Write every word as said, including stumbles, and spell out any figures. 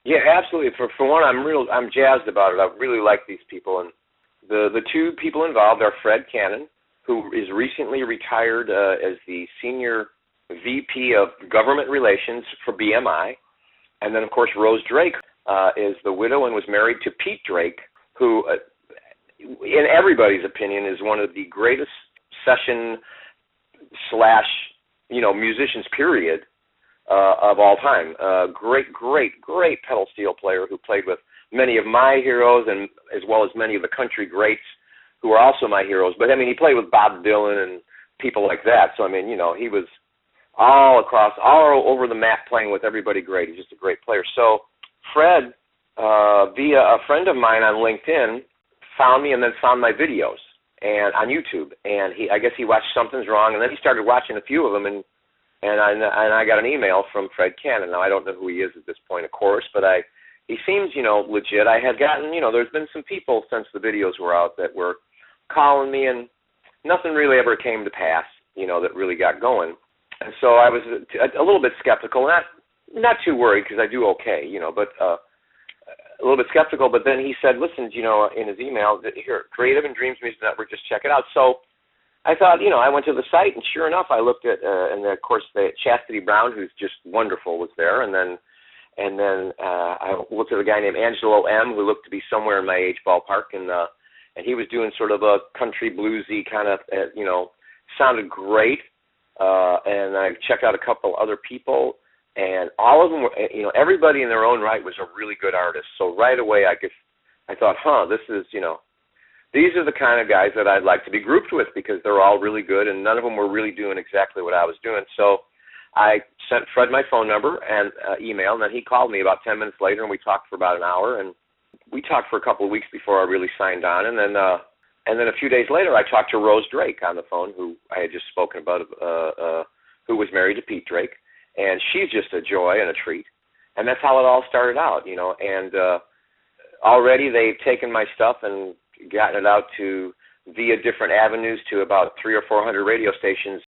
Yeah, absolutely. For for one, I'm real. I'm jazzed about it. I really like these people, and the the two people involved are Fred Cannon, who is recently retired uh, as the senior V P of Government Relations for B M I, and then of course Rose Drake uh, is the widow and was married to Pete Drake, who, uh, in everybody's opinion, is one of the greatest session slash you know musicians period. Uh, of all time. Uh, great, great, great pedal steel player who played with many of my heroes and as well as many of the country greats who are also my heroes. But, I mean, he played with Bob Dylan and people like that. So, I mean, you know, he was all across, all over the map playing with everybody great. He's just a great player. So Fred, uh, via a friend of mine on LinkedIn, found me and then found my videos and on YouTube. And he, I guess he watched Something's Wrong, and then he started watching a few of them, and And I, and I got an email from Fred Cannon. Now, I don't know who he is at this point, of course, but I he seems, you know, legit. I had gotten, you know, there's been some people since the videos were out that were calling me, and nothing really ever came to pass, you know, that really got going. And so I was a, a little bit skeptical, not not too worried because I do okay, you know, but uh, a little bit skeptical. But then he said, listen, you know, in his email, that here, Creative and Dreams Music Network, just check it out. So I thought, you know, I went to the site, and sure enough, I looked at, uh, and then, of course, the Chastity Brown, who's just wonderful, was there, and then, and then uh, I looked at a guy named Angelo M, who looked to be somewhere in my age ballpark, and uh, and he was doing sort of a country bluesy kind of, uh, you know, sounded great, uh, and I checked out a couple other people, and all of them were, you know, everybody in their own right was a really good artist. So right away, I could, I thought, huh, this is, you know. These are the kind of guys that I'd like to be grouped with because they're all really good, and none of them were really doing exactly what I was doing. So I sent Fred my phone number and uh, email, and then he called me about ten minutes later, and we talked for about an hour, and we talked for a couple of weeks before I really signed on, and then uh, and then a few days later, I talked to Rose Drake on the phone, who I had just spoken about, uh, uh, who was married to Pete Drake, and she's just a joy and a treat, and that's how it all started out, you know, and uh, already they've taken my stuff and gotten it out to via different avenues to about three or four hundred radio stations